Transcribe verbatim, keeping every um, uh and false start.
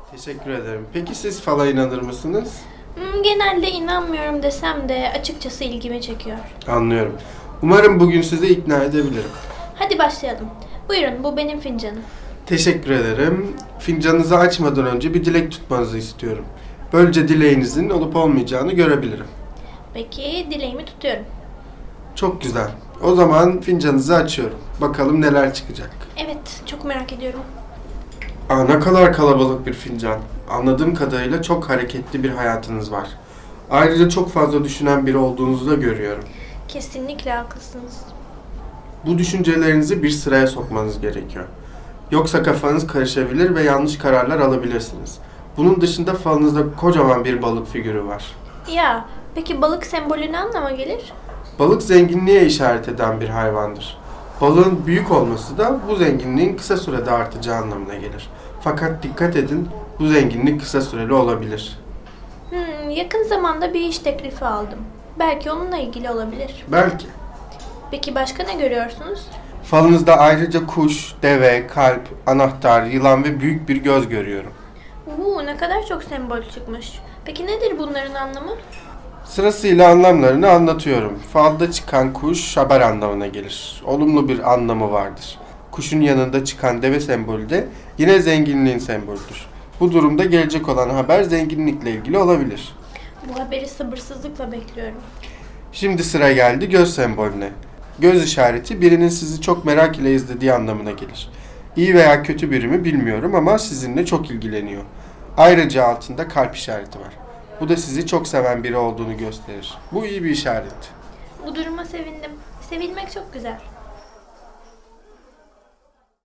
Teşekkür ederim. Peki siz fala inanır mısınız? Hmm, genelde inanmıyorum desem de açıkçası ilgimi çekiyor. Anlıyorum. Umarım bugün sizi ikna edebilirim. Hadi başlayalım. Buyurun, bu benim fincanım. Teşekkür ederim. Fincanınızı açmadan önce bir dilek tutmanızı istiyorum. Böylece dileğinizin olup olmayacağını görebilirim. Peki, dileğimi tutuyorum. Çok güzel. O zaman fincanınızı açıyorum. Bakalım neler çıkacak. Evet, çok merak ediyorum. Aa, ne kadar kalabalık bir fincan. Anladığım kadarıyla çok hareketli bir hayatınız var. Ayrıca çok fazla düşünen biri olduğunuzu da görüyorum. Kesinlikle haklısınız. Bu düşüncelerinizi bir sıraya sokmanız gerekiyor. Yoksa kafanız karışabilir ve yanlış kararlar alabilirsiniz. Bunun dışında falınızda kocaman bir balık figürü var. Ya, peki balık sembolü ne anlama gelir? Balık zenginliğe işaret eden bir hayvandır. Balığın büyük olması da bu zenginliğin kısa sürede artacağı anlamına gelir. Fakat dikkat edin, bu zenginlik kısa süreli olabilir. Hmm, yakın zamanda bir iş teklifi aldım. Belki onunla ilgili olabilir. Belki. Peki başka ne görüyorsunuz? Falınızda ayrıca kuş, deve, kalp, anahtar, yılan ve büyük bir göz görüyorum. Uuu, ne kadar çok sembol çıkmış. Peki nedir bunların anlamı? Sırasıyla anlamlarını anlatıyorum. Falda çıkan kuş haber anlamına gelir. Olumlu bir anlamı vardır. Kuşun yanında çıkan deve sembolü de yine zenginliğin sembolüdür. Bu durumda gelecek olan haber zenginlikle ilgili olabilir. Bu haberi sabırsızlıkla bekliyorum. Şimdi sıra geldi göz sembolüne. Göz işareti birinin sizi çok merak ile izlediği anlamına gelir. İyi veya kötü biri mi bilmiyorum ama sizinle çok ilgileniyor. Ayrıca altında kalp işareti var. Bu da sizi çok seven biri olduğunu gösterir. Bu iyi bir işaret. Bu duruma sevindim. Sevilmek çok güzel.